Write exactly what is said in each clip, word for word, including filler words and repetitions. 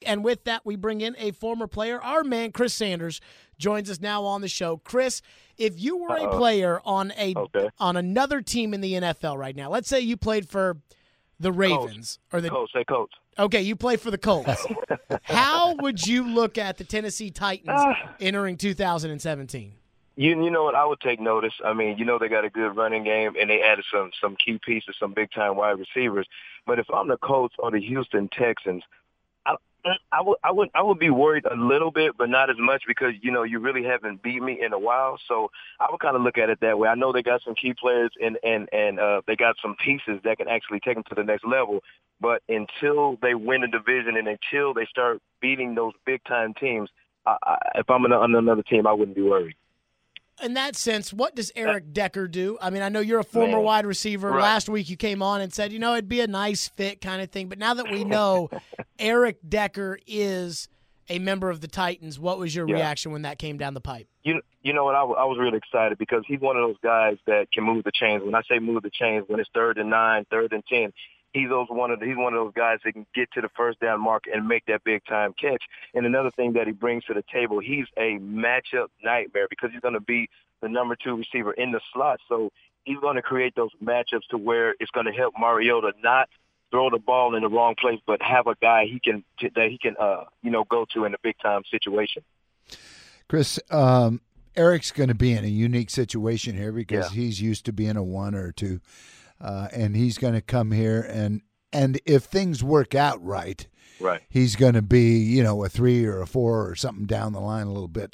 And with that, we bring in a former player. Our man, Chris Sanders, joins us now on the show. Chris, if you were Uh-oh. a player on a okay. on another team in the N F L right now, let's say you played for the Ravens. Colts. or the Colts, say Colts. Okay, you play for the Colts. How would you look at the Tennessee Titans uh, entering two thousand seventeen? You you know what? I would take notice. I mean, you know they got a good running game, and they added some some key pieces, some big-time wide receivers. But if I'm the Colts or the Houston Texans, I, I would I would I would be worried a little bit, but not as much because you know you really haven't beat me in a while. So I would kind of look at it that way. I know they got some key players and and and uh, they got some pieces that can actually take them to the next level. But until they win the division and until they start beating those big-time teams, I, I, if I'm on another team, I wouldn't be worried. In that sense, what does Eric Decker do? I mean, I know you're a former Man. wide receiver. Right. Last week you came on and said, you know, it'd be a nice fit kind of thing. But now that we know Eric Decker is a member of the Titans, what was your yeah. reaction when that came down the pipe? You you know what? I, w- I was really excited because he's one of those guys that can move the chains. When I say move the chains, when it's third and nine, third and ten, he's those one of the, he's one of those guys that can get to the first down mark and make that big time catch. And another thing that he brings to the table, he's a matchup nightmare because he's going to be the number two receiver in the slot. So he's going to create those matchups to where it's going to help Mariota not throw the ball in the wrong place, but have a guy he can that he can uh, you know go to in a big time situation. Chris, um, Eric's going to be in a unique situation here because yeah. he's used to being a one or a two. Uh, and he's going to come here, and and if things work out right, right, he's going to be, you know, a three or a four or something down the line a little bit.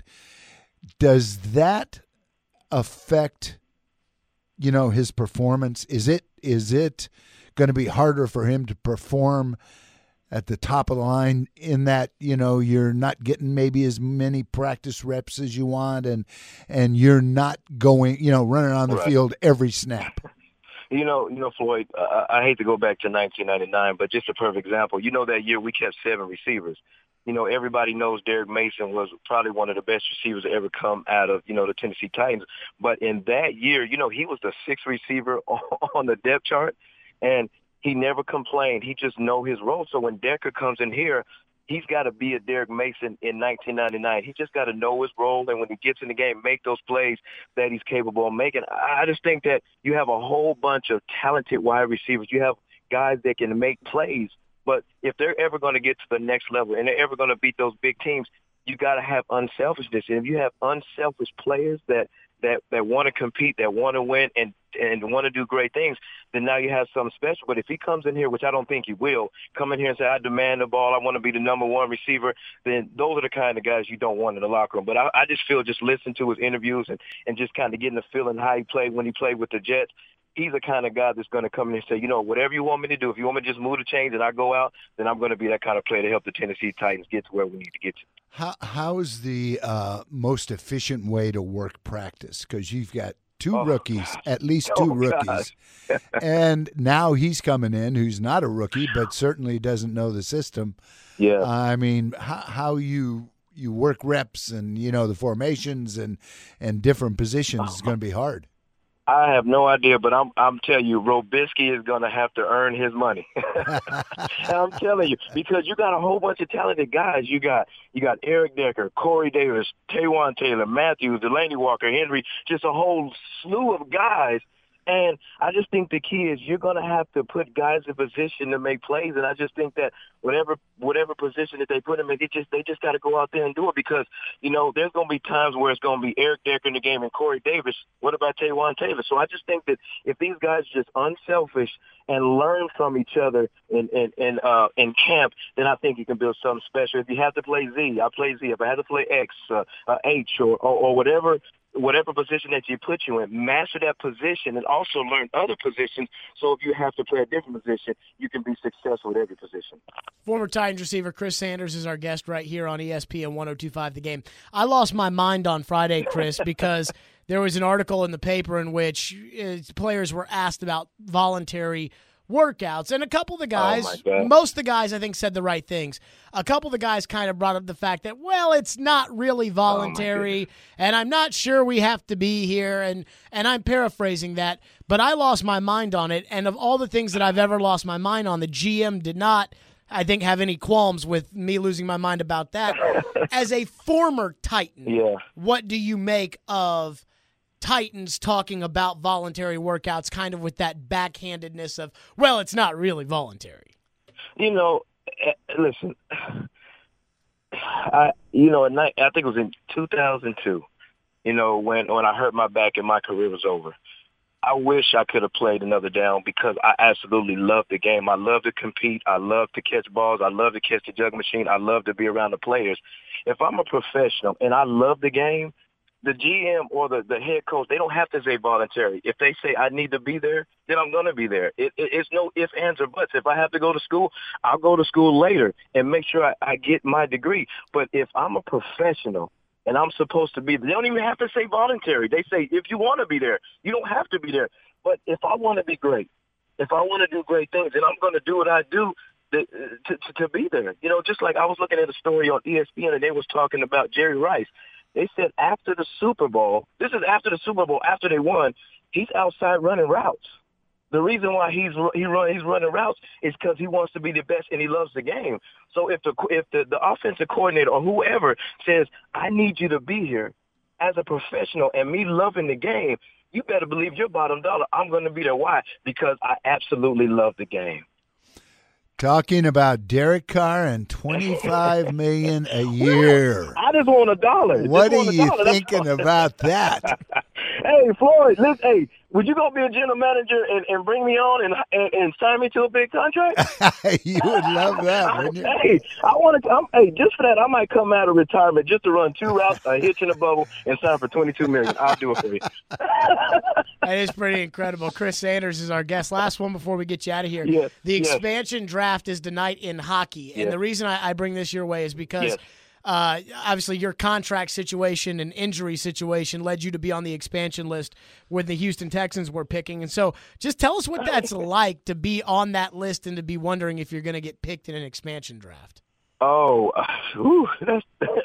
Does that affect, you know, his performance? Is it is it going to be harder for him to perform at the top of the line in that, you know, you're not getting maybe as many practice reps as you want, and and you're not going, you know, running on the right. field every snap? You know, you know, Floyd, uh, I hate to go back to nineteen ninety-nine, but just a perfect example. You know, that year we kept seven receivers. You know, everybody knows Derek Mason was probably one of the best receivers to ever come out of, you know, the Tennessee Titans. But in that year, you know, he was the sixth receiver on the depth chart, and he never complained. He just know his role. So when Decker comes in here, he's got to be a Derek Mason in nineteen ninety-nine. He just got to know his role, and when he gets in the game, make those plays that he's capable of making. I just think that you have a whole bunch of talented wide receivers. You have guys that can make plays, but if they're ever going to get to the next level and they're ever going to beat those big teams, you got to have unselfishness. And if you have unselfish players that that that want to compete, that want to win, and and want to do great things, then now you have something special. But if he comes in here, which I don't think he will, come in here and say, I demand the ball, I want to be the number one receiver, then those are the kind of guys you don't want in the locker room. But I, I just feel just listen to his interviews and, and just kind of getting the feeling how he played when he played with the Jets. He's the kind of guy that's going to come in and say, you know, whatever you want me to do, if you want me to just move the chains and I go out, then I'm going to be that kind of player to help the Tennessee Titans get to where we need to get to. How How is the uh, most efficient way to work practice? Because you've got two oh, rookies, gosh. at least oh, two rookies. And now he's coming in who's not a rookie, but certainly doesn't know the system. Yeah. I mean, how, how you you work reps and, you know, the formations and, and different positions is going to be hard. I have no idea, but I'm I'm telling you, Robisky is going to have to earn his money. I'm telling you, because you got a whole bunch of talented guys. You got you got Eric Decker, Corey Davis, Taywan Taylor, Matthews, Delaney Walker, Henry, just a whole slew of guys. And I just think the key is you're going to have to put guys in position to make plays. And I just think that whatever whatever position that they put them in, they just they just got to go out there and do it because, you know, there's going to be times where it's going to be Eric Decker in the game and Corey Davis. What about Taywan Taylor? So I just think that if these guys are just unselfish and learn from each other in in in, uh, in camp, then I think you can build something special. If you have to play Z, I play Z. If I have to play X, uh, uh, H, or, or or whatever. whatever position that you put you in, master that position and also learn other positions. So if you have to play a different position, you can be successful at every position. Former Titans receiver Chris Sanders is our guest right here on E S P N one oh two point five The Game. I lost my mind on Friday, Chris, because there was an article in the paper in which uh, players were asked about voluntary workouts. And a couple of the guys, oh most of the guys, I think, said the right things. A couple of the guys kind of brought up the fact that, well, it's not really voluntary, oh and I'm not sure we have to be here, and, and I'm paraphrasing that, but I lost my mind on it, and of all the things that I've ever lost my mind on, the G M did not I think, have any qualms with me losing my mind about that. As a former Titan, Yeah. what do you make of Titans talking about voluntary workouts kind of with that backhandedness of, well, it's not really voluntary? You know, eh, listen, I you know, at night, I think it was in two thousand two, you know, when, when I hurt my back and my career was over. I wish I could have played another down because I absolutely love the game. I love to compete. I love to catch balls. I love to catch the jug machine. I love to be around the players. If I'm a professional and I love the game, the G M or the, the head coach, they don't have to say voluntary. If they say I need to be there, then I'm going to be there. It, it, it's no ifs, ands, or buts. If I have to go to school, I'll go to school later and make sure I, I get my degree. But if I'm a professional and I'm supposed to be there, they don't even have to say voluntary. They say if you want to be there, you don't have to be there. But if I want to be great, if I want to do great things, then I'm going to do what I do to, to, to be there. You know, just like I was looking at a story on E S P N and they was talking about Jerry Rice. They said after the Super Bowl, this is after the Super Bowl, after they won, he's outside running routes. The reason why he's he run he's running routes is because he wants to be the best and he loves the game. So if the if the, the offensive coordinator or whoever says, I need you to be here as a professional and me loving the game, you better believe your bottom dollar I'm going to be there. Why? Because I absolutely love the game. Talking about Derek Carr and twenty-five million dollars a year. I just want a dollar. What just are you thinking about that? Hey, Floyd, listen, hey, would you go be a general manager and, and bring me on and, and and sign me to a big contract? You would love that, wouldn't you? Hey, I want to come. Hey, just for that, I might come out of retirement just to run two routes, a hitch in a bubble, and sign for twenty-two million dollars. I'll do it for you. That is pretty incredible. Chris Sanders is our guest. Last one before we get you out of here. Yes, the yes. expansion draft is tonight in hockey, and Yes. the reason I, I bring this your way is because Yes. uh, obviously your contract situation and injury situation led you to be on the expansion list when the Houston Texans were picking. And so just tell us what that's like to be on that list and to be wondering if you're going to get picked in an expansion draft. Oh, uh, whew, that's,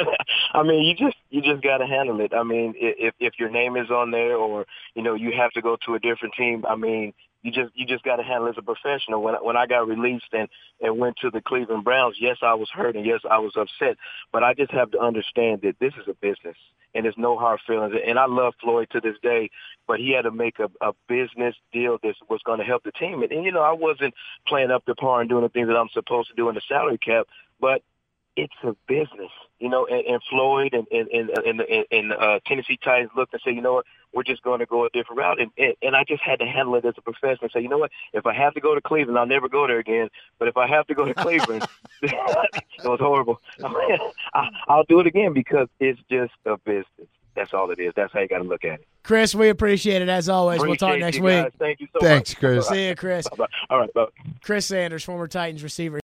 I mean, you just you just got to handle it. I mean, if if your name is on there, or you know, you have to go to a different team. I mean, you just you just got to handle it as a professional. When when I got released and and went to the Cleveland Browns, yes, I was hurt and yes, I was upset. But I just have to understand that this is a business and there's no hard feelings. And I love Floyd to this day, but he had to make a, a business deal that was going to help the team. And, and you know, I wasn't playing up to par and doing the things that I'm supposed to do in the salary cap, but it's a business, you know, and, and Floyd and, and, and, and, and uh, Tennessee Titans looked and said, you know what, we're just going to go a different route. And, and, and I just had to handle it as a professional and say, you know what, if I have to go to Cleveland, I'll never go there again. But if I have to go to Cleveland, it was horrible. I, I'll do it again because it's just a business. That's all it is. That's how you got to look at it. Chris, we appreciate it as always. Appreciate we'll talk next you week. guys. Thank you so Thanks, much. Chris. See you, Chris. Bye-bye. All right, bye. Chris Sanders, former Titans receiver.